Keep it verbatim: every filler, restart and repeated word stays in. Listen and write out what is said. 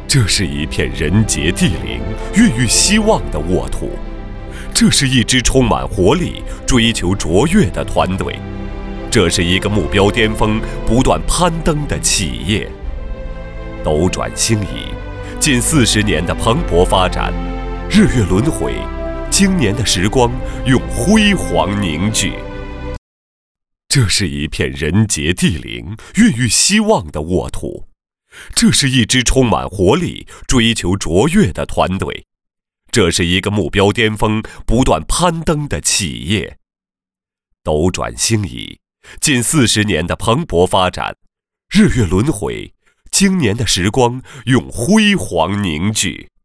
这是一片人杰地灵、孕育希望的沃土，这是一支充满活力、追求卓越的团队，这是一个目标巅峰、不断攀登的企业。斗转星移，近四十年的蓬勃发展，日月轮回，经年的时光用辉煌凝聚。这是一片人杰地灵、孕育希望的沃土，这是一支充满活力、追求卓越的团队，这是一个目标巅峰、不断攀登的企业。斗转星移，近四十年的蓬勃发展，日月轮回，经年的时光用辉煌凝聚。